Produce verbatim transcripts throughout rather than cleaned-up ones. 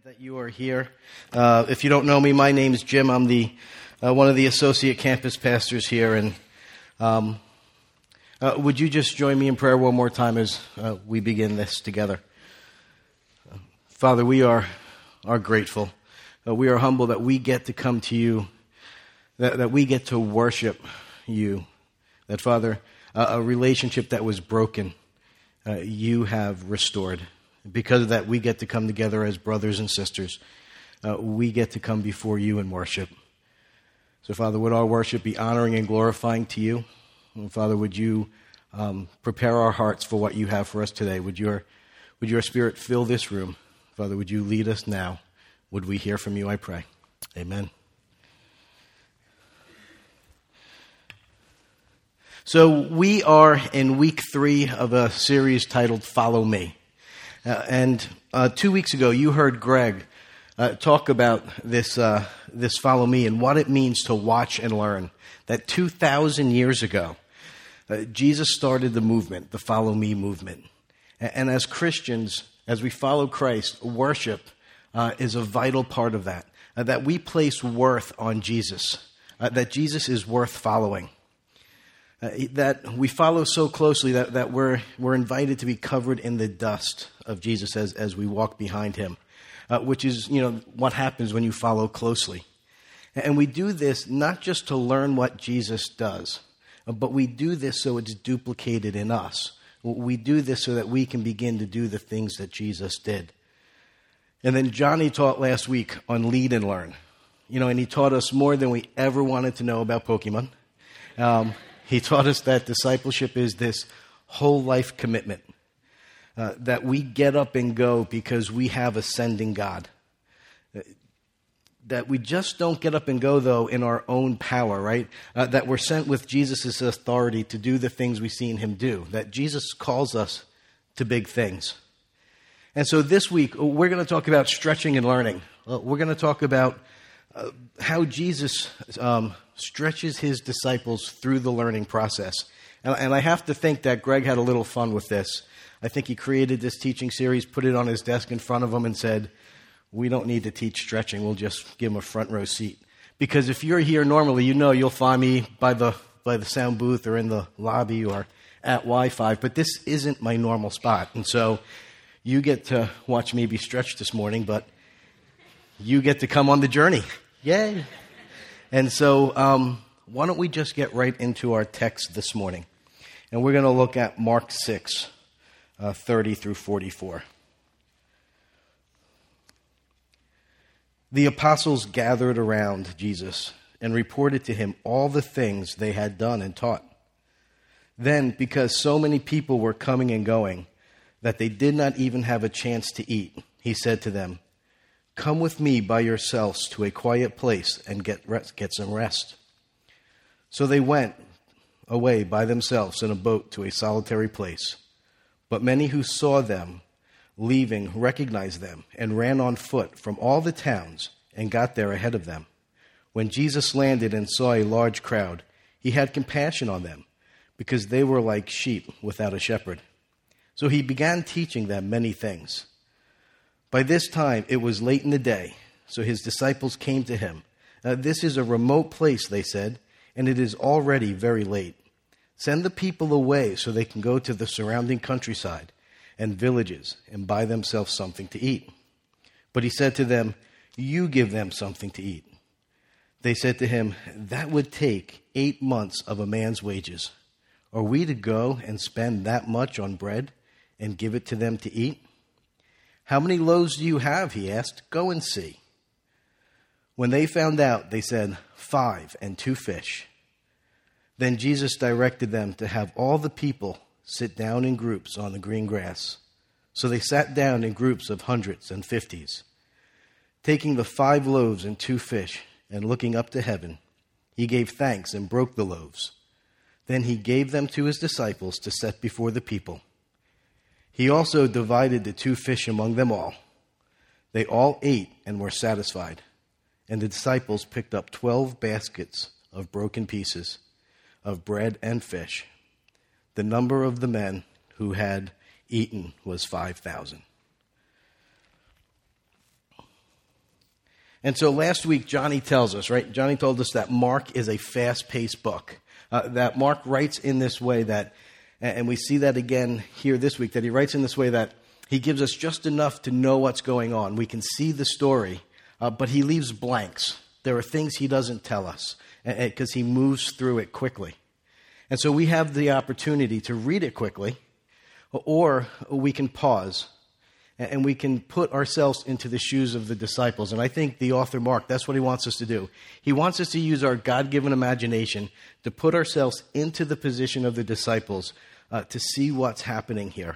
glad that you are here. Uh, if you don't know me, my name is Jim. I'm the uh, one of the associate campus pastors here. And um, uh, would you just join me in prayer one more time as uh, we begin this together? Uh, Father, we are are grateful. Uh, we are humble that we get to come to you, that, that we get to worship you. That, Father, uh, a relationship that was broken, uh, you have restored. Because of that, we get to come together as brothers and sisters. Uh, we get to come before you and worship. So, Father, would our worship be honoring and glorifying to you? And Father, would you um, prepare our hearts for what you have for us today? Would your, would your Spirit fill this room? Father, would you lead us now? Would we hear from you, I pray. Amen. So we are in week three of a series titled Follow Me. Uh, and uh, two weeks ago, you heard Greg uh, talk about this uh, this follow me and what it means to watch and learn. That two thousand years ago, uh, Jesus started the movement, the follow me movement. And, and as Christians, as we follow Christ, worship uh, is a vital part of that. Uh, that we place worth on Jesus. Uh, that Jesus is worth following. Uh, that we follow so closely that, that we're we're invited to be covered in the dust of Jesus as, as we walk behind him, uh, which is, you know, what happens when you follow closely. And we do this not just to learn what Jesus does, but we do this so it's duplicated in us. We do this so that we can begin to do the things that Jesus did. And then Johnny taught last week on Lead and Learn. You know, and he taught us more than we ever wanted to know about Pokemon. Um He taught us that discipleship is this whole life commitment, uh, that we get up and go because we have a sending God. That we just don't get up and go, though, in our own power, right? Uh, that we're sent with Jesus' authority to do the things we've seen him do. That Jesus calls us to big things. And so this week, we're going to talk about stretching and learning. Uh, we're going to talk about uh, how Jesus Um, stretches his disciples through the learning process. And, and I have to think that Greg had a little fun with this. I think he created this teaching series, put it on his desk in front of him and said, we don't need to teach stretching. We'll just give him a front row seat. Because if you're here normally, you know you'll find me by the by the sound booth or in the lobby or at Wi-Fi. But this isn't my normal spot. And so you get to watch me be stretched this morning, but you get to come on the journey. Yay! And so um, why don't we just get right into our text this morning. And we're going to look at Mark six, uh, thirty through forty-four. The apostles gathered around Jesus and reported to him all the things they had done and taught. Then, because so many people were coming and going that they did not even have a chance to eat, he said to them, come with me by yourselves to a quiet place and get rest, get some rest. So they went away by themselves in a boat to a solitary place. But many who saw them leaving recognized them and ran on foot from all the towns and got there ahead of them. When Jesus landed and saw a large crowd, he had compassion on them because they were like sheep without a shepherd. So he began teaching them many things. By this time, it was late in the day, so his disciples came to him. Now, this is a remote place, they said, and it is already very late. Send the people away so they can go to the surrounding countryside and villages and buy themselves something to eat. But he said to them, you give them something to eat. They said to him, that would take eight months of a man's wages. Are we to go and spend that much on bread and give it to them to eat? How many loaves do you have? He asked. Go and see. When they found out, they said, five and two fish. Then Jesus directed them to have all the people sit down in groups on the green grass. So they sat down in groups of hundreds and fifties. Taking the five loaves and two fish and looking up to heaven, he gave thanks and broke the loaves. Then he gave them to his disciples to set before the people. He also divided the two fish among them all. They all ate and were satisfied. And the disciples picked up twelve baskets of broken pieces of bread and fish. The number of the men who had eaten was five thousand. And so last week, Johnny tells us, right? Johnny told us that Mark is a fast-paced book. Uh, that Mark writes in this way that, and we see that again here this week, that he writes in this way that he gives us just enough to know what's going on. We can see the story, uh, but he leaves blanks. There are things he doesn't tell us because he moves through it quickly. And so we have the opportunity to read it quickly, or we can pause and we can put ourselves into the shoes of the disciples. And I think the author, Mark, that's what he wants us to do. He wants us to use our God-given imagination to put ourselves into the position of the disciples uh, to see what's happening here.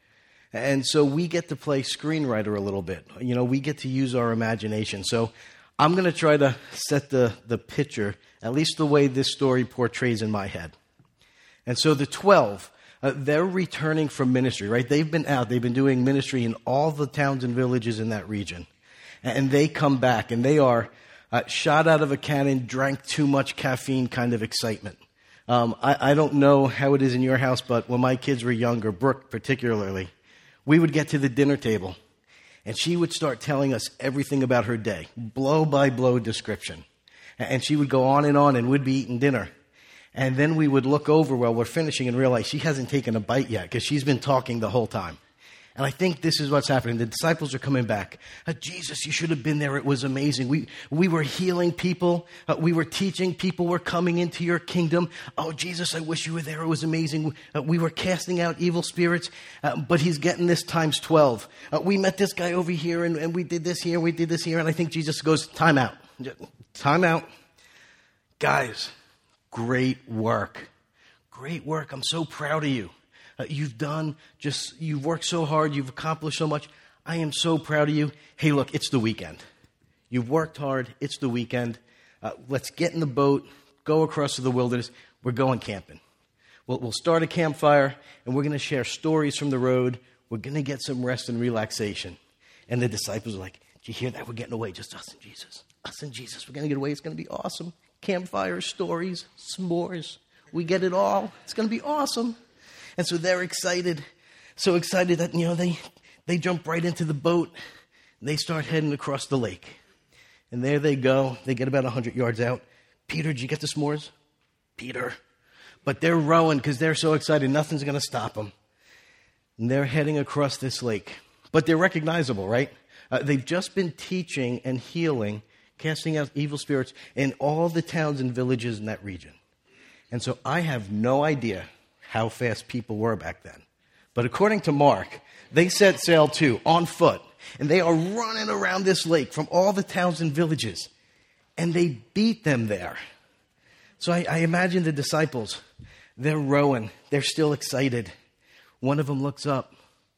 And so we get to play screenwriter a little bit. You know, we get to use our imagination. So I'm going to try to set the, the picture, at least the way this story portrays in my head. And so the twelve... Uh, they're returning from ministry, right? They've been out. They've been doing ministry in all the towns and villages in that region. And they come back, and they are uh, shot out of a cannon, drank too much caffeine kind of excitement. Um, I, I don't know how it is in your house, but when my kids were younger, Brooke particularly, we would get to the dinner table, and she would start telling us everything about her day, blow-by-blow description. And she would go on and on, and we'd be eating dinner. And then we would look over while we're finishing and realize she hasn't taken a bite yet because she's been talking the whole time. And I think this is what's happening. The disciples are coming back. Uh, Jesus, you should have been there. It was amazing. We we were healing people. Uh, we were teaching. People were coming into your kingdom. Oh, Jesus, I wish you were there. It was amazing. Uh, we were casting out evil spirits, uh, but he's getting this times twelve. Uh, we met this guy over here, and, and we did this here, we did this here. And I think Jesus goes, time out. Time out. Guys. Great work. Great work. I'm so proud of you. Uh, you've done just, you've worked so hard. You've accomplished so much. I am so proud of you. Hey, look, it's the weekend. You've worked hard. It's the weekend. Uh, let's get in the boat, go across to the wilderness. We're going camping. We'll, we'll start a campfire, and we're going to share stories from the road. We're going to get some rest and relaxation. And the disciples are like, did you hear that? We're getting away. Just us and Jesus. Us and Jesus. We're going to get away. It's going to be awesome. Campfire, stories, s'mores. We get it all. It's going to be awesome. And so they're excited. So excited that, you know, they, they jump right into the boat. And they start heading across the lake. And there they go. They get about one hundred yards out. Peter, did you get the s'mores? Peter. But they're rowing because they're so excited. Nothing's going to stop them. And they're heading across this lake. But they're recognizable, right? Uh, they've just been teaching and healing, casting out evil spirits in all the towns and villages in that region. And so I have no idea how fast people were back then. But according to Mark, they set sail too, on foot. And they are running around this lake from all the towns and villages. And they beat them there. So I, I imagine the disciples, they're rowing. They're still excited. One of them looks up.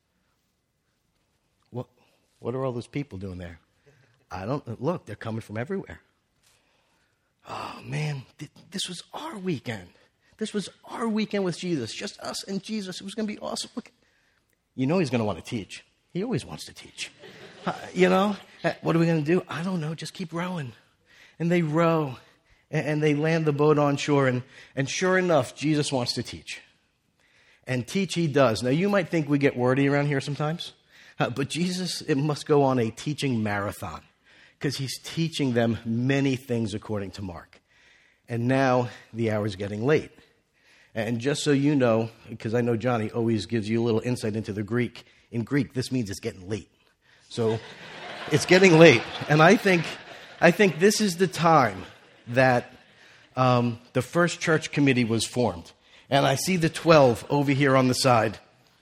What, what are all those people doing there? I don't, look, they're coming from everywhere. Oh, man, th- this was our weekend. This was our weekend with Jesus, just us and Jesus. It was going to be awesome. Look, you know he's going to want to teach. He always wants to teach. Uh, you know, uh, what are we going to do? I don't know, just keep rowing. And they row, and, and they land the boat on shore, and, and sure enough, Jesus wants to teach. And teach he does. Now, you might think we get wordy around here sometimes, uh, but Jesus, it must go on a teaching marathon. Because he's teaching them many things according to Mark. And now the hour's getting late. And just so you know, because I know Johnny always gives you a little insight into the Greek. In Greek, this means it's getting late. So it's getting late. And I think I think this is the time that um, the first church committee was formed. And I see the twelve over here on the side.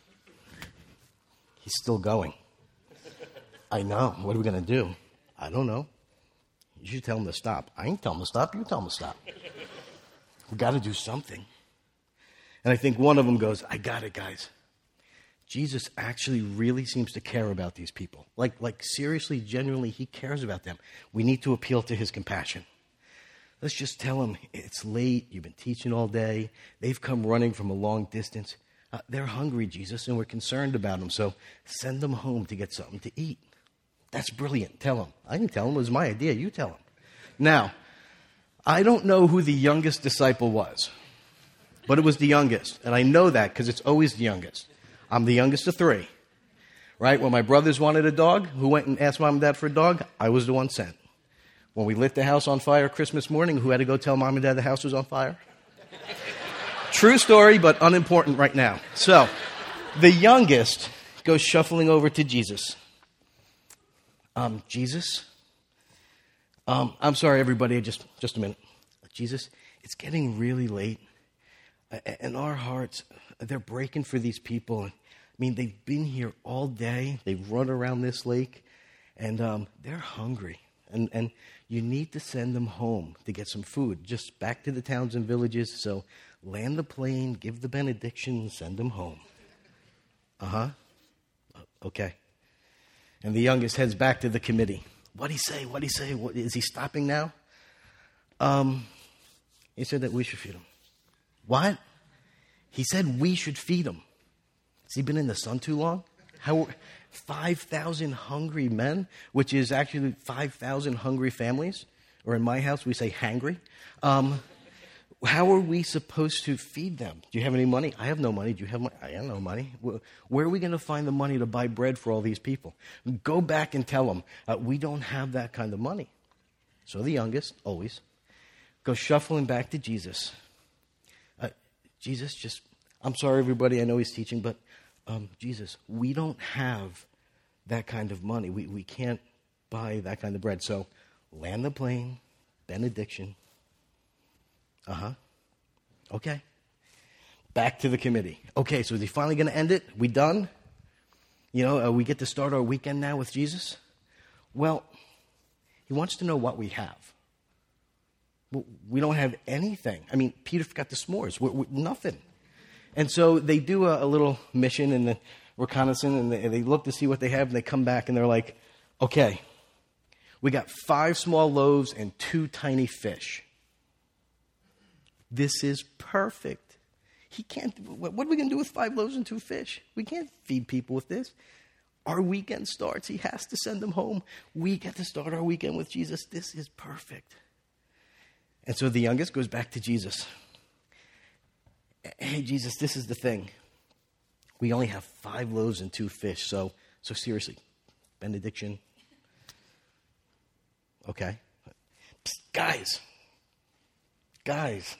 He's still going. I know. What are we going to do? I don't know. You should tell him to stop. I ain't telling him to stop. You tell him to stop. We got to do something. And I think one of them goes, I got it, guys. Jesus actually really seems to care about these people. Like, like seriously, genuinely, he cares about them. We need to appeal to his compassion. Let's just tell them it's late. You've been teaching all day. They've come running from a long distance. Uh, they're hungry, Jesus, and we're concerned about them. So send them home to get something to eat. That's brilliant. Tell him. I didn't tell him. It was my idea. You tell him. Now, I don't know who the youngest disciple was, but it was the youngest. And I know that because it's always the youngest. I'm the youngest of three, right? When my brothers wanted a dog, who went and asked mom and dad for a dog? I was the one sent. When we lit the house on fire Christmas morning, who had to go tell mom and dad the house was on fire? True story, but unimportant right now. So, the youngest goes shuffling over to Jesus. Um, Jesus? Um, I'm sorry, everybody, just, just a minute. Jesus, it's getting really late. And our hearts, they're breaking for these people. I mean, they've been here all day. They've run around this lake. And um, they're hungry. And, and you need to send them home to get some food. Just back to the towns and villages. So land the plane, give the benediction, and send them home. Uh-huh. Okay. And the youngest heads back to the committee. What'd he say? What'd he say? What, is he stopping now? Um, he said that we should feed him. What? He said we should feed him. Has he been in the sun too long? How five thousand hungry men, which is actually five thousand hungry families. Or in my house, we say hangry. Um, how are we supposed to feed them? Do you have any money? I have no money. Do you have money? I have no money. Where are we going to find the money to buy bread for all these people? Go back and tell them, uh, we don't have that kind of money. So the youngest, always, goes shuffling back to Jesus. Uh, Jesus, just, I'm sorry, everybody, I know he's teaching, but um, Jesus, we don't have that kind of money. We, we can't buy that kind of bread. So land the plane, benediction. Uh-huh. Okay. Back to the committee. Okay, so is he finally going to end it? We done? You know, uh, we get to start our weekend now with Jesus? Well, he wants to know what we have. Well, we don't have anything. I mean, Peter forgot the s'mores. We're, we're, nothing. And so they do a, a little mission and the reconnaissance, and they, they look to see what they have, and they come back, and they're like, okay, we got five small loaves and two tiny fish. This is perfect. He can't, what are we going to do with five loaves and two fish? We can't feed people with this. Our weekend starts. He has to send them home. We get to start our weekend with Jesus. This is perfect. And so the youngest goes back to Jesus. Hey, Jesus, this is the thing. We only have five loaves and two fish. So, so seriously, benediction. Okay. Psst, guys. Guys.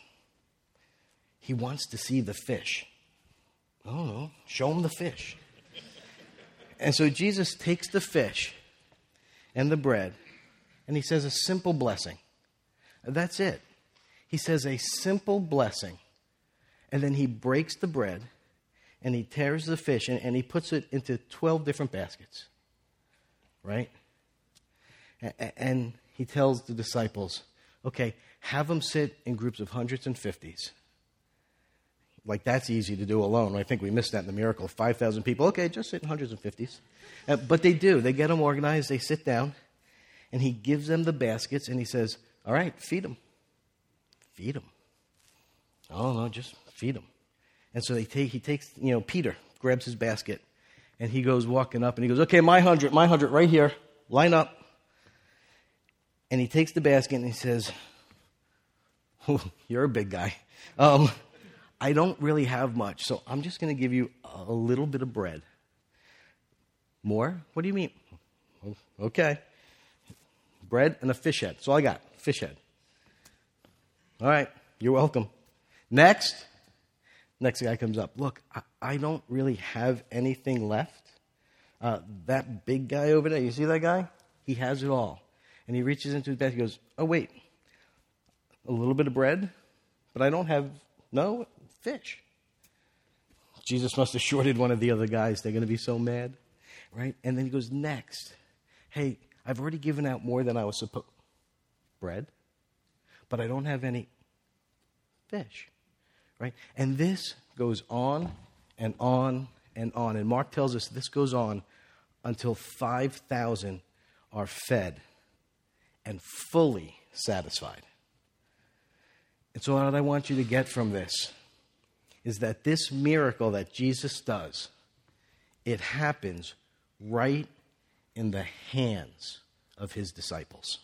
He wants to see the fish. I don't know. Show him the fish. And so Jesus takes the fish and the bread, and he says a simple blessing. That's it. He says a simple blessing. And then he breaks the bread, and he tears the fish, and, and he puts it into twelve different baskets. Right? And, and he tells the disciples, okay, have them sit in groups of hundreds and fifties. Like, that's easy to do alone. I think we missed that in the miracle. five thousand people. Okay, just sit in hundreds and fifties. Uh, but they do. They get them organized. They sit down. And he gives them the baskets. And he says, all right, feed them. Feed them. Oh, no, just feed them. And so they take. he takes, you know, Peter grabs his basket. And he goes walking up. And he goes, okay, my hundred, my hundred right here. Line up. And he takes the basket and he says, oh, you're a big guy. Um... I don't really have much, so I'm just going to give you a little bit of bread. More? What do you mean? Okay. Bread and a fish head. That's all I got. Fish head. All right. You're welcome. Next. Next guy comes up. Look, I, I don't really have anything left. Uh, that big guy over there, you see that guy? He has it all. And he reaches into his basket and goes, oh, wait. A little bit of bread? But I don't have, no, fish. Jesus must have shorted one of the other guys. They're going to be so mad, right? And then he goes, next. Hey, I've already given out more than I was supposed. Bread, but I don't have any fish, right? And this goes on and on and on. And Mark tells us this goes on until five thousand are fed and fully satisfied. And so what I want you to get from this is that this miracle that Jesus does, it happens right in the hands of his disciples.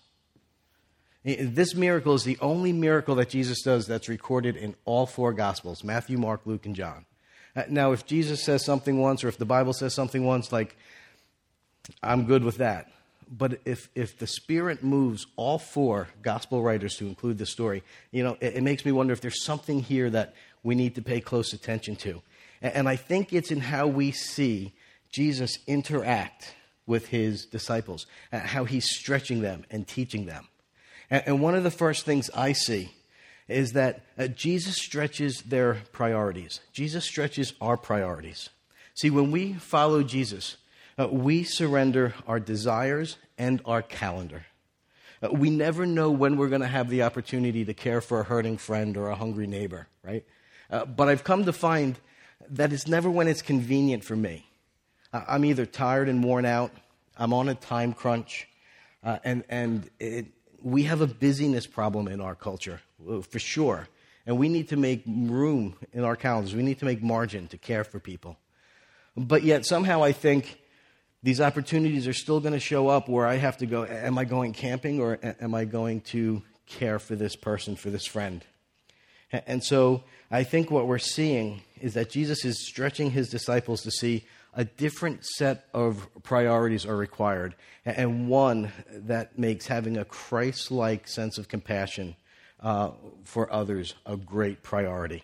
This miracle is the only miracle that Jesus does that's recorded in all four Gospels, Matthew, Mark, Luke, and John. Now, if Jesus says something once, or if the Bible says something once, like, I'm good with that. But if, if the Spirit moves all four gospel writers to include this story, you know, it, it makes me wonder if there's something here that we need to pay close attention to. And, and I think it's in how we see Jesus interact with his disciples, uh, how he's stretching them and teaching them. And, and one of the first things I see is that uh, Jesus stretches their priorities. Jesus stretches our priorities. See, when we follow Jesus, uh, we surrender our desires and our calendar. Uh, we never know when we're going to have the opportunity to care for a hurting friend or a hungry neighbor, right? Uh, but I've come to find that it's never when it's convenient for me. Uh, I'm either tired and worn out, I'm on a time crunch, uh, and, and it, we have a busyness problem in our culture, for sure. And we need to make room in our calendars. We need to make margin to care for people. But yet somehow I think these opportunities are still going to show up where I have to go, am I going camping or am I going to care for this person, for this friend? And so I think what we're seeing is that Jesus is stretching his disciples to see a different set of priorities are required, and one that makes having a Christ-like sense of compassion uh, for others a great priority.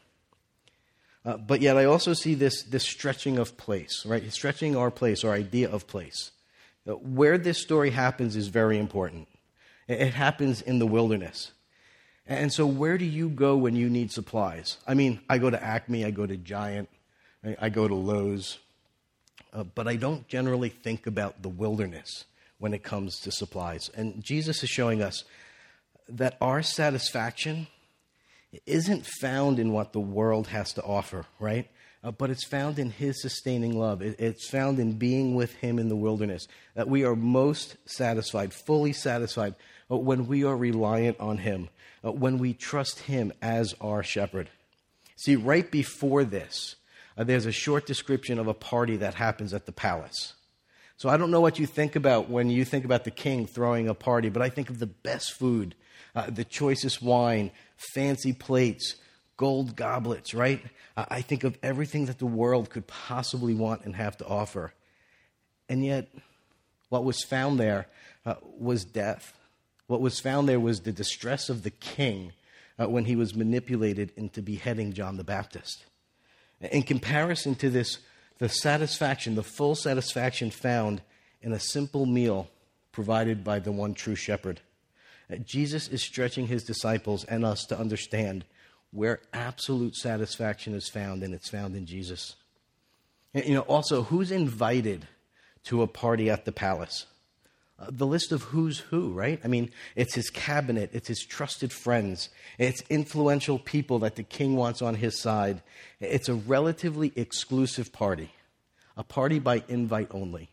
Uh, but yet I also see this, this stretching of place, right? Stretching our place, our idea of place. Uh, where this story happens is very important. It, it happens in the wilderness. And so where do you go when you need supplies? I mean, I go to Acme, I go to Giant, I, I go to Lowe's. Uh, but I don't generally think about the wilderness when it comes to supplies. And Jesus is showing us that our satisfaction isn't found in what the world has to offer, right? Uh, but it's found in his sustaining love. It, it's found in being with him in the wilderness. That we are most satisfied, fully satisfied, uh, when we are reliant on him, uh, when we trust him as our shepherd. See, right before this, Uh, there's a short description of a party that happens at the palace. So I don't know what you think about when you think about the king throwing a party, but I think of the best food, uh, the choicest wine, fancy plates, gold goblets, right? Uh, I think of everything that the world could possibly want and have to offer. And yet, what was found there uh, was death. What was found there was the distress of the king uh, when he was manipulated into beheading John the Baptist. In comparison to this, the satisfaction, the full satisfaction found in a simple meal provided by the one true shepherd. Jesus is stretching his disciples and us to understand where absolute satisfaction is found, and it's found in Jesus. And, you know, also, who's invited to a party at the palace? Uh, the list of who's who, right? I mean, it's his cabinet, it's his trusted friends, it's influential people that the king wants on his side. It's a relatively exclusive party, a party by invite only.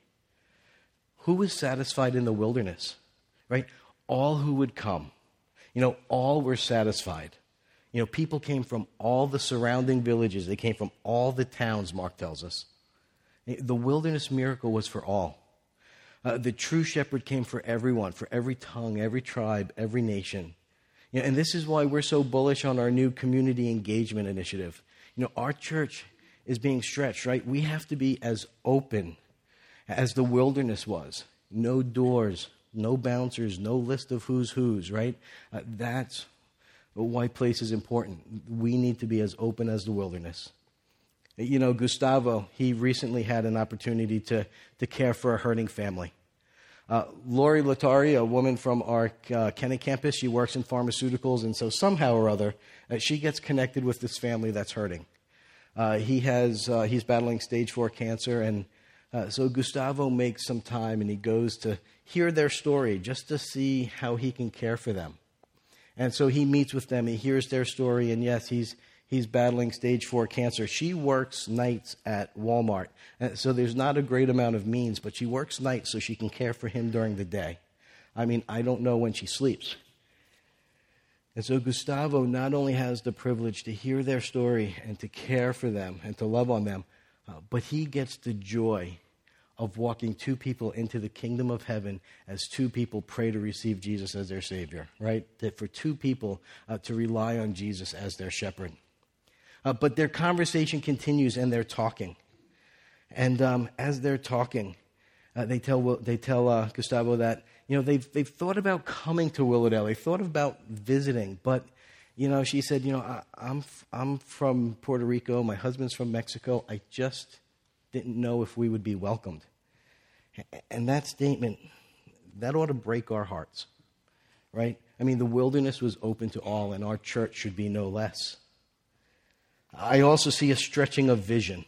Who was satisfied in the wilderness, right? All who would come. You know, all were satisfied. You know, people came from all the surrounding villages. They came from all the towns, Mark tells us. The wilderness miracle was for all. Uh, the true shepherd came for everyone, for every tongue, every tribe, every nation. You know, and this is why we're so bullish on our new community engagement initiative. You know, our church is being stretched, right? We have to be as open as the wilderness was. No doors, no bouncers, no list of who's who's, right? Uh, that's why place is important. We need to be as open as the wilderness. You know, Gustavo, he recently had an opportunity to, to care for a hurting family. Uh, Lori Latari, a woman from our uh, Kennett campus, she works in pharmaceuticals, and so somehow or other, uh, she gets connected with this family that's hurting. Uh, he has, uh, he's battling stage four cancer, and uh, so Gustavo makes some time, and he goes to hear their story just to see how he can care for them. And so he meets with them, he hears their story, and yes, he's He's battling stage four cancer. She works nights at Walmart. And so there's not a great amount of means, but she works nights so she can care for him during the day. I mean, I don't know when she sleeps. And so Gustavo not only has the privilege to hear their story and to care for them and to love on them, uh, but he gets the joy of walking two people into the kingdom of heaven as two people pray to receive Jesus as their Savior, right? That for two people uh, to rely on Jesus as their shepherd. Uh, but their conversation continues and they're talking. And um, as they're talking, Uh, they tell they tell uh, Gustavo that, you know, they've they've thought about coming to Willowdale. They thought about visiting, but, you know, she said, you know, I, I'm I'm from Puerto Rico. My husband's from Mexico. I just didn't know if we would be welcomed. And that statement, that ought to break our hearts, right? I mean, the wilderness was open to all, and our church should be no less. I also see a stretching of vision.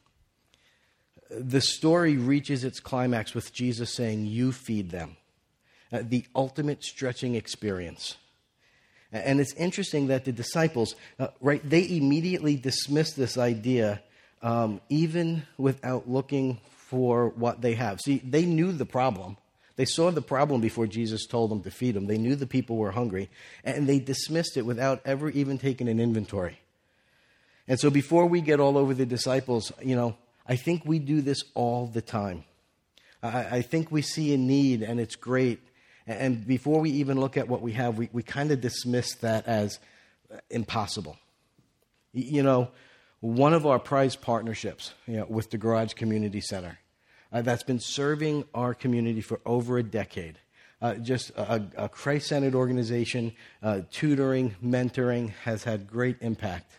The story reaches its climax with Jesus saying, "You feed them," uh, the ultimate stretching experience. And it's interesting that the disciples, uh, right, they immediately dismiss this idea um, even without looking for what they have. See, they knew the problem. They saw the problem before Jesus told them to feed them. They knew the people were hungry, and they dismissed it without ever even taking an inventory. And so before we get all over the disciples, you know, I think we do this all the time. I, I think we see a need, and it's great. And before we even look at what we have, we, we kind of dismiss that as impossible. You know, one of our prized partnerships, you know, with the Garage Community Center, uh, that's been serving our community for over a decade. Uh, just a, a Christ-centered organization, uh, tutoring, mentoring, has had great impact.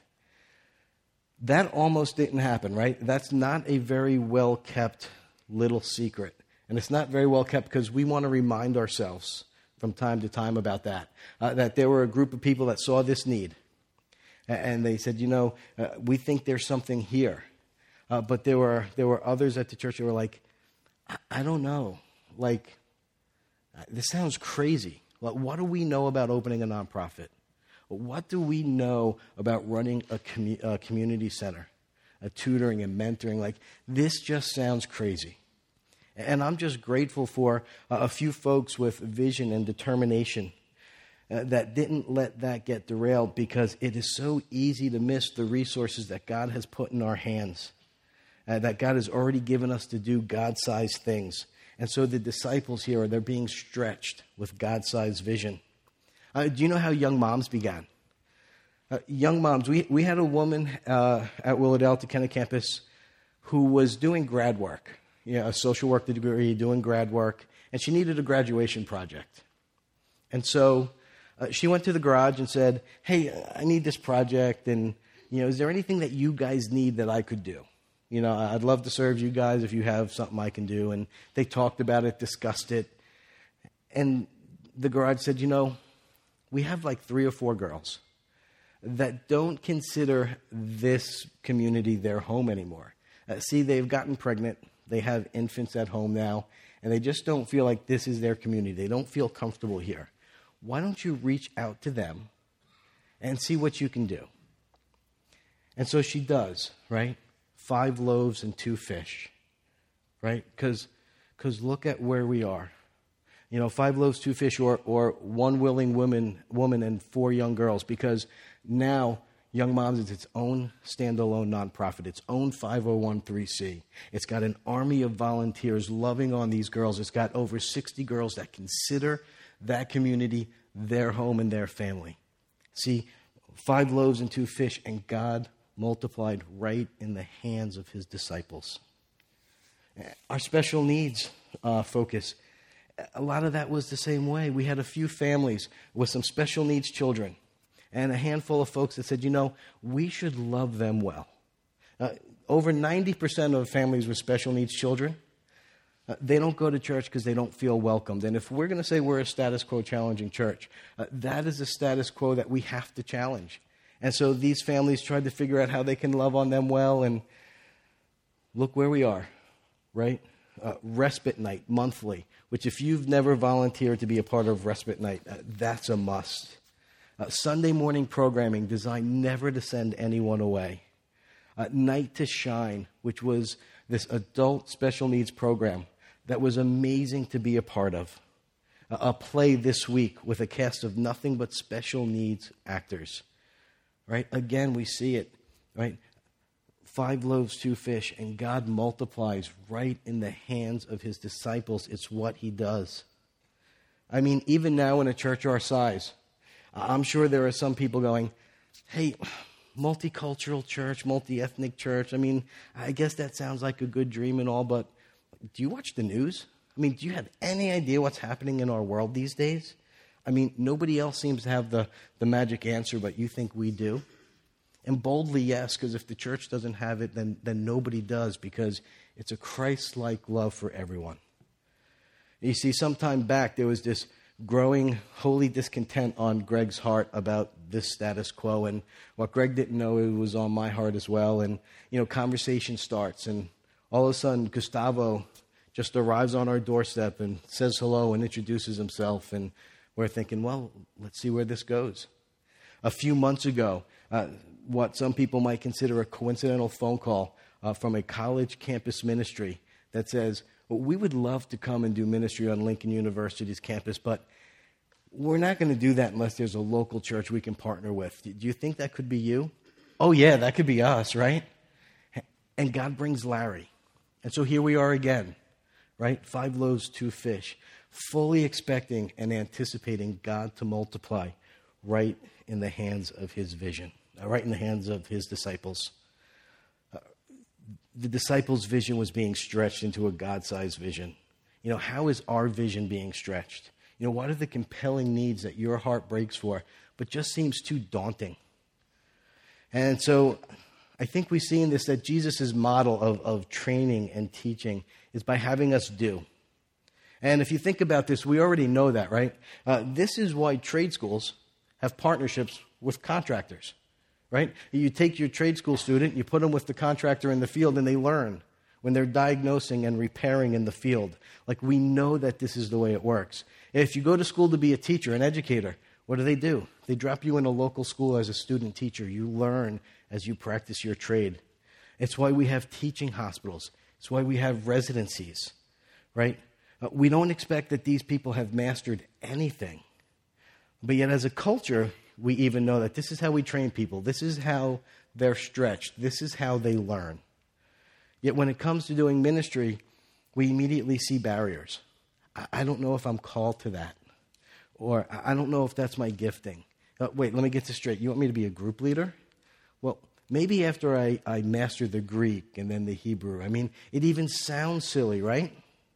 That almost didn't happen, right? That's not a very well-kept little secret. And it's not very well kept because we want to remind ourselves from time to time about that, uh, that there were a group of people that saw this need. And they said, you know, uh, we think there's something here. Uh, but there were there were others at the church that were like, I, I don't know. Like, this sounds crazy. Like, what do we know about opening a nonprofit? What do we know about running a, commu- a community center, a tutoring and mentoring? Like, this just sounds crazy. And I'm just grateful for uh, a few folks with vision and determination uh, that didn't let that get derailed, because it is so easy to miss the resources that God has put in our hands, uh, that God has already given us to do God-sized things. And so the disciples here, they're being stretched with God-sized vision. Uh, do you know how Young Moms began? Uh, Young Moms, we, we had a woman uh, at Willowdale Kenna campus who was doing grad work. You know, a social work degree, doing grad work, and she needed a graduation project. And so uh, she went to the garage and said, hey, I need this project, and, you know, is there anything that you guys need that I could do? You know, I'd love to serve you guys if you have something I can do. And they talked about it, discussed it, and the garage said, you know, we have like three or four girls that don't consider this community their home anymore. Uh, see, they've gotten pregnant. They have infants at home now, and they just don't feel like this is their community. They don't feel comfortable here. Why don't you reach out to them and see what you can do? And so she does, right? Five loaves and two fish, right? Because because look at where we are. You know, five loaves, two fish, or or one willing woman, woman and four young girls, because now Young Moms is its own standalone nonprofit, its own five oh one c. It's got an army of volunteers loving on these girls. It's got over sixty girls that consider that community their home and their family. See, five loaves and two fish, and God multiplied right in the hands of his disciples. Our special needs uh, focus, a lot of that was the same way. We had a few families with some special needs children, and a handful of folks that said, you know, we should love them well. Uh, over ninety percent of families with special needs children, uh, they don't go to church because they don't feel welcomed. And if we're going to say we're a status quo challenging church, uh, that is a status quo that we have to challenge. And so these families tried to figure out how they can love on them well, and look where we are, right? Uh, respite night, monthly, which if you've never volunteered to be a part of respite night, uh, that's a must. Uh, Sunday morning programming designed never to send anyone away. Uh, Night to Shine, which was this adult special needs program that was amazing to be a part of. Uh, a play this week with a cast of nothing but special needs actors. Right? Again, we see it, right? Five loaves, two fish, and God multiplies right in the hands of his disciples. It's what he does. I mean, even now in a church our size, I'm sure there are some people going, hey, multicultural church, multi-ethnic church. I mean, I guess that sounds like a good dream and all, but do you watch the news? I mean, do you have any idea what's happening in our world these days? I mean, nobody else seems to have the, the magic answer, but you think we do? And boldly, yes, because if the church doesn't have it, then, then nobody does, because it's a Christ-like love for everyone. You see, some time back, there was this growing holy discontent on Greg's heart about this status quo, and what Greg didn't know, it was on my heart as well. And, you know, conversation starts, and all of a sudden, Gustavo just arrives on our doorstep and says hello and introduces himself, and we're thinking, well, let's see where this goes. A few months ago, uh, what some people might consider a coincidental phone call uh, from a college campus ministry that says, well, we would love to come and do ministry on Lincoln University's campus, but we're not going to do that unless there's a local church we can partner with. Do you think that could be you? Oh, yeah, that could be us, right? And God brings Larry. And so here we are again, right? Five loaves, two fish, fully expecting and anticipating God to multiply right in the hands of his vision, right in the hands of his disciples. Uh, the disciples' vision was being stretched into a God-sized vision. You know, how is our vision being stretched? You know, what are the compelling needs that your heart breaks for, but just seems too daunting? And so I think we see in this that Jesus' model of, of training and teaching is by having us do. And if you think about this, we already know that, right? Uh, this is why trade schools have partnerships with contractors, right? You take your trade school student, you put them with the contractor in the field, and they learn when they're diagnosing and repairing in the field. Like, we know that this is the way it works. If you go to school to be a teacher, an educator, what do they do? They drop you in a local school as a student teacher. You learn as you practice your trade. It's why we have teaching hospitals. It's why we have residencies, right? Uh, we don't expect that these people have mastered anything. But yet as a culture, we even know that this is how we train people. This is how they're stretched. This is how they learn. Yet when it comes to doing ministry, we immediately see barriers. I, I don't know if I'm called to that. Or I don't know if that's my gifting. Uh, wait, let me get this straight. You want me to be a group leader? Well, maybe after I, I master the Greek and then the Hebrew. I mean, it even sounds silly, right?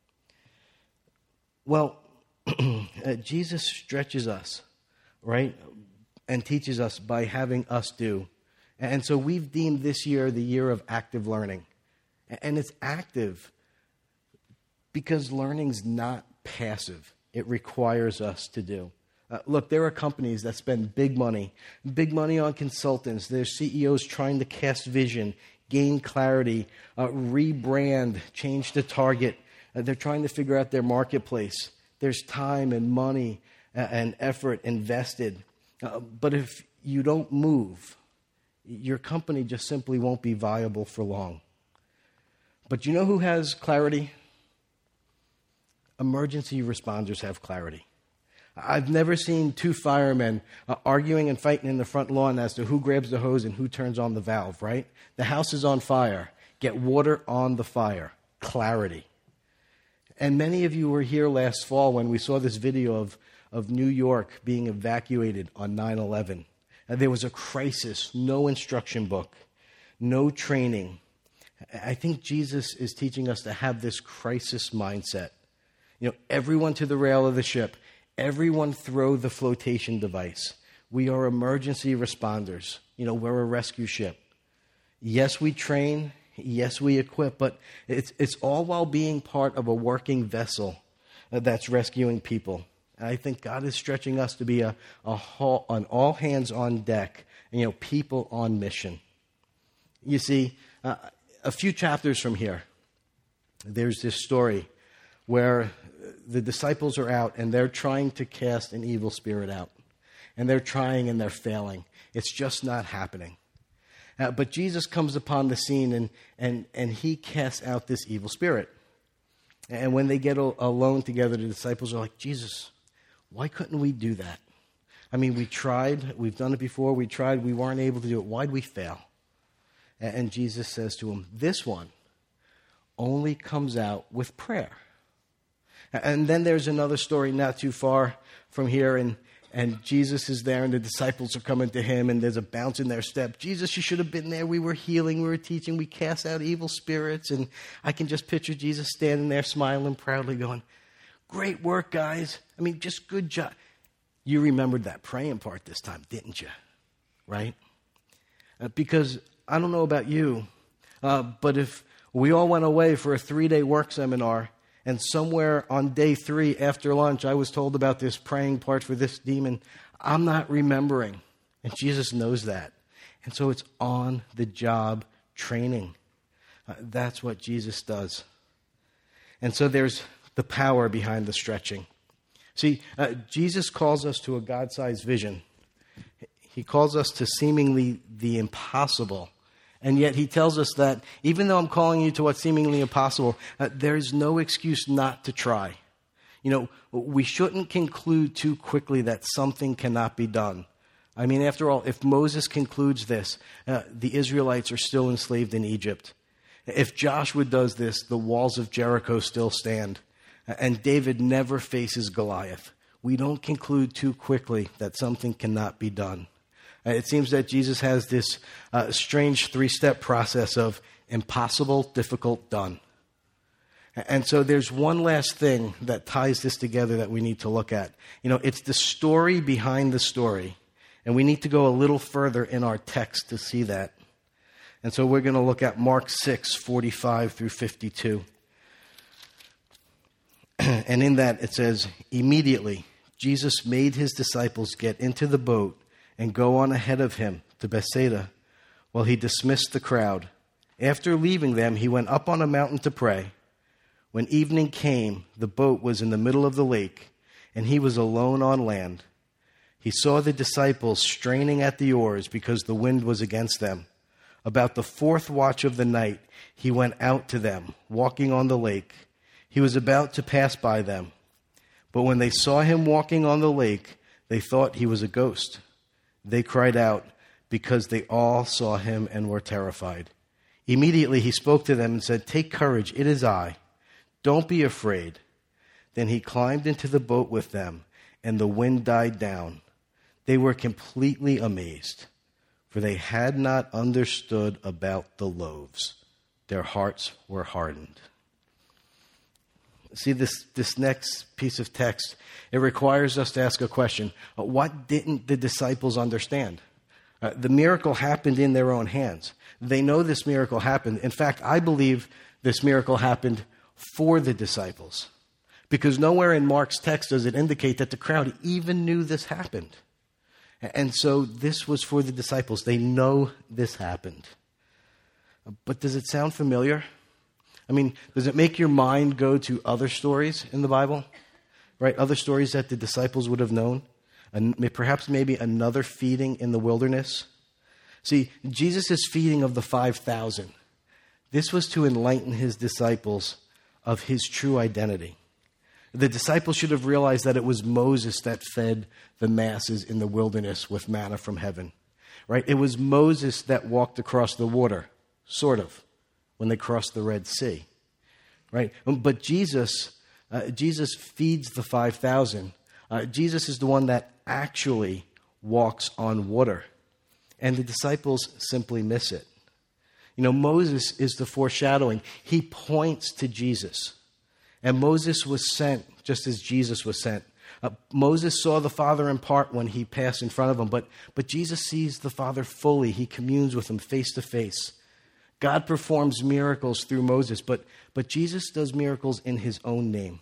Well, uh, Jesus stretches us, right, and teaches us by having us do. And so we've deemed this year the year of active learning. And it's active because learning's not passive. It requires us to do. Uh, look, there are companies that spend big money, big money on consultants. There's C E Os trying to cast vision, gain clarity, uh, rebrand, change the target. Uh, they're trying to figure out their marketplace. There's time and money uh, and effort invested. Uh, but if you don't move, your company just simply won't be viable for long. But you know who has clarity? Emergency responders have clarity. I've never seen two firemen uh, arguing and fighting in the front lawn as to who grabs the hose and who turns on the valve, right? The house is on fire. Get water on the fire. Clarity. And many of you were here last fall when we saw this video of, of New York being evacuated on nine eleven. And there was a crisis, no instruction book, no training. I think Jesus is teaching us to have this crisis mindset. You know, everyone to the rail of the ship. Everyone throw the flotation device. We are emergency responders. You know, we're a rescue ship. Yes, we train. Yes, we equip. But it's it's all while being part of a working vessel that's rescuing people. And I think God is stretching us to be a, a whole, an all hands on deck, and, you know, people on mission. You see, uh, a few chapters from here, there's this story where the disciples are out and they're trying to cast an evil spirit out. And they're trying and they're failing. It's just not happening. Uh, but Jesus comes upon the scene and, and, and he casts out this evil spirit. And when they get a, alone together, the disciples are like, Jesus, why couldn't we do that? I mean, we tried. We've done it before. We tried. We weren't able to do it. Why'd we fail? And, and Jesus says to him, this one only comes out with prayer. And then there's another story not too far from here, and, And Jesus is there, and the disciples are coming to him, and there's a bounce in their step. Jesus, you should have been there. We were healing, we were teaching, we cast out evil spirits. And I can just picture Jesus standing there smiling proudly going, great work, guys. I mean, just good job. You remembered that praying part this time, didn't you? Right? Uh, because I don't know about you, uh, but if we all went away for a three-day work seminar, and somewhere on day three after lunch, I was told about this praying part for this demon, I'm not remembering. And Jesus knows that. And so it's on-the-job training. Uh, that's what Jesus does. And so there's the power behind the stretching. See, uh, Jesus calls us to a God-sized vision. He calls us to seemingly the impossible. And yet he tells us that even though I'm calling you to what's seemingly impossible, uh, there's no excuse not to try. You know, we shouldn't conclude too quickly that something cannot be done. I mean, after all, if Moses concludes this, uh, the Israelites are still enslaved in Egypt. If Joshua does this, the walls of Jericho still stand. And David never faces Goliath. We don't conclude too quickly that something cannot be done. It seems that Jesus has this uh, strange three-step process of impossible, difficult, done. And so there's one last thing that ties this together that we need to look at. You know, it's the story behind the story. And we need to go a little further in our text to see that. And so we're going to look at Mark six, forty-five through fifty-two. And in that it says, immediately Jesus made his disciples get into the boat and go on ahead of him to Bethsaida, while he dismissed the crowd. After leaving them, he went up on a mountain to pray. When evening came, the boat was in the middle of the lake, and he was alone on land. He saw the disciples straining at the oars because the wind was against them. About the fourth watch of the night, he went out to them, walking on the lake. He was about to pass by them. But when they saw him walking on the lake, they thought he was a ghost. They cried out because they all saw him and were terrified. Immediately he spoke to them and said, "Take courage, it is I. Don't be afraid." Then he climbed into the boat with them, and the wind died down. They were completely amazed, for they had not understood about the loaves. Their hearts were hardened. See, this, this next piece of text, it requires us to ask a question. What didn't the disciples understand? Uh, the miracle happened in their own hands. They know this miracle happened. In fact, I believe this miracle happened for the disciples, because nowhere in Mark's text does it indicate that the crowd even knew this happened. And so this was for the disciples. They know this happened. But does it sound familiar? I mean, does it make your mind go to other stories in the Bible? Right? Other stories that the disciples would have known? And perhaps maybe another feeding in the wilderness? See, Jesus' feeding of the five thousand, this was to enlighten his disciples of his true identity. The disciples should have realized that it was Moses that fed the masses in the wilderness with manna from heaven. Right? It was Moses that walked across the water, sort of, when they crossed the Red Sea. Right? But Jesus, uh, Jesus feeds the five thousand. Uh, Jesus is the one that actually walks on water. And the disciples simply miss it. You know, Moses is the foreshadowing. He points to Jesus. And Moses was sent just as Jesus was sent. Uh, Moses saw the Father in part when he passed in front of him, but, but Jesus sees the Father fully. He communes with him face to face. God performs miracles through Moses, but, but Jesus does miracles in his own name.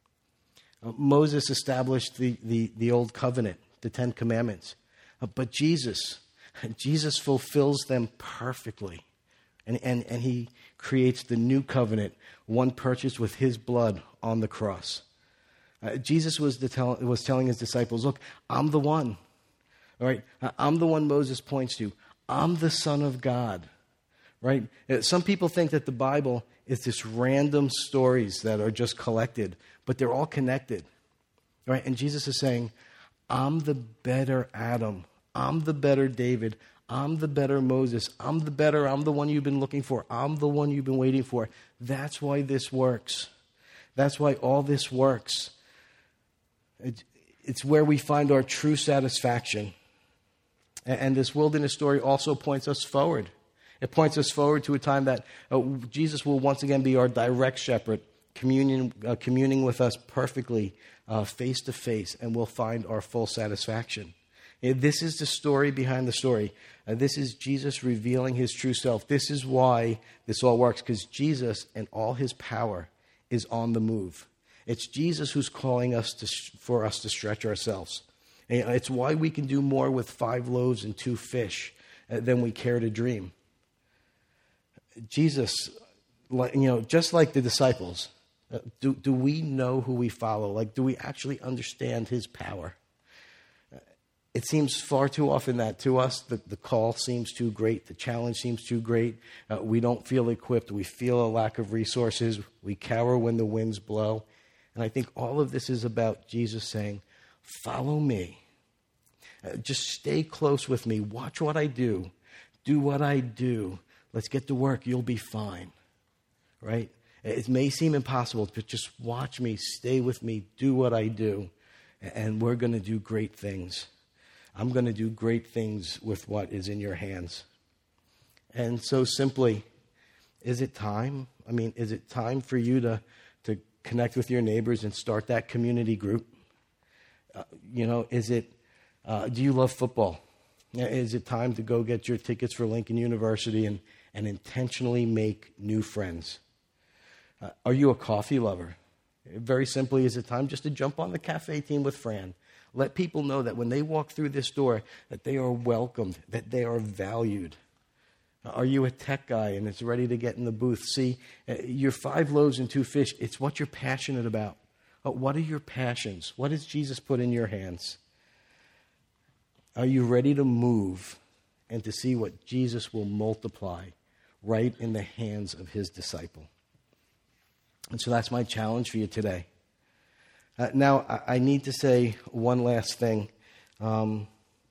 Uh, Moses established the, the, the old covenant, the Ten Commandments. Uh, but Jesus, Jesus fulfills them perfectly. And, and, and he creates the new covenant, one purchased with his blood on the cross. Uh, Jesus was, the tell, was telling his disciples, look, I'm the one. All right? I'm the one Moses points to. I'm the Son of God. Right? Some people think that the Bible is just random stories that are just collected, but they're all connected. Right? And Jesus is saying, I'm the better Adam. I'm the better David. I'm the better Moses. I'm the better, I'm the one you've been looking for. I'm the one you've been waiting for. That's why this works. That's why all this works. It's where we find our true satisfaction. And this wilderness story also points us forward. It points us forward to a time that uh, Jesus will once again be our direct shepherd, communion, uh, communing with us perfectly, uh, face to face, and we'll find our full satisfaction. Uh, This is the story behind the story. Uh, this is Jesus revealing his true self. This is why this all works, because Jesus and all his power is on the move. It's Jesus who's calling us to, for us to stretch ourselves. And it's why we can do more with five loaves and two fish uh, than we care to dream. Jesus, you know, just like the disciples, uh, do, do we know who we follow? Like, do we actually understand his power? Uh, it seems far too often that to us, the, the call seems too great. The challenge seems too great. Uh, we don't feel equipped. We feel a lack of resources. We cower when the winds blow. And I think all of this is about Jesus saying, follow me. Uh, just stay close with me. Watch what I do. Do what I do. Let's get to work. You'll be fine. Right? It may seem impossible, but just watch me. Stay with me. Do what I do. And we're going to do great things. I'm going to do great things with what is in your hands. And so simply, is it time? I mean, is it time for you to, to connect with your neighbors and start that community group? Uh, you know, is it, uh, do you love football? Is it time to go get your tickets for Lincoln University and, and intentionally make new friends? Uh, are you a coffee lover? Very simply, is it time just to jump on the cafe team with Fran? Let people know that when they walk through this door, that they are welcomed, that they are valued. Are you a tech guy and it's ready to get in the booth? See, uh, your five loaves and two fish, it's what you're passionate about. Uh, what are your passions? What has Jesus put in your hands? Are you ready to move and to see what Jesus will multiply right in the hands of his disciple? And so that's my challenge for you today. Uh, now, I, I need to say one last thing. Um,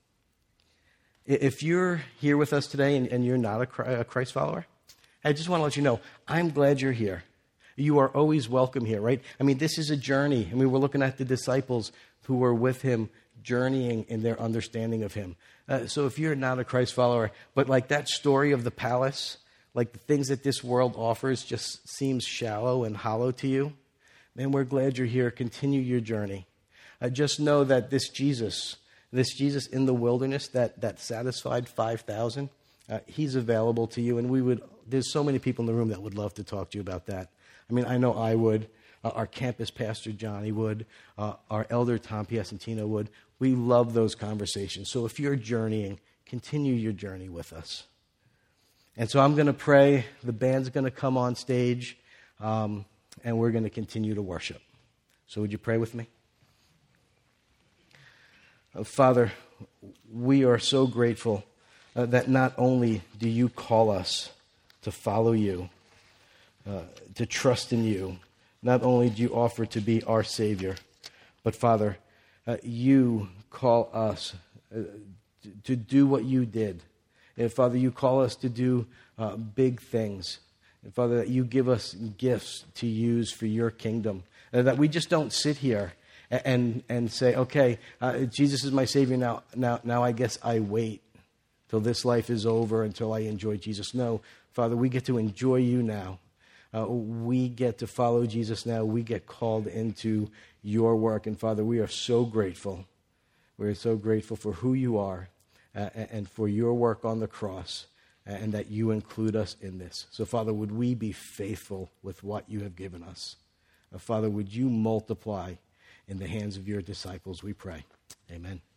if you're here with us today and, and you're not a, a Christ follower, I just want to let you know, I'm glad you're here. You are always welcome here, right? I mean, this is a journey. I mean, we're looking at the disciples who were with him, journeying in their understanding of him. Uh, so if you're not a Christ follower, but like that story of the palace, like the things that this world offers just seems shallow and hollow to you, man, we're glad you're here. Continue your journey. Uh, just know that this Jesus, this Jesus in the wilderness that, that satisfied five thousand, uh, he's available to you. And we would, there's so many people in the room that would love to talk to you about that. I mean, I know I would. Uh, our campus pastor, Johnny, would. Uh, our elder, Tom Piacentino, would. We love those conversations. So if you're journeying, continue your journey with us. And so I'm going to pray. The band's going to come on stage, um, and we're going to continue to worship. So would you pray with me? Uh, Father, we are so grateful uh, that not only do you call us to follow you, uh, to trust in you, not only do you offer to be our Savior, but Father, uh, you call us uh, to do what you did. And Father, you call us to do uh, big things. And Father, that you give us gifts to use for your kingdom. And that we just don't sit here and and, and say, okay, uh, Jesus is my Savior now, now, now I guess I wait till this life is over until I enjoy Jesus. No, Father, we get to enjoy you now. Uh, we get to follow Jesus now. We get called into your work. And Father, we are so grateful. We're so grateful for who you are uh, and for your work on the cross and that you include us in this. So, Father, would we be faithful with what you have given us? Uh, Father, would you multiply in the hands of your disciples, we pray. Amen.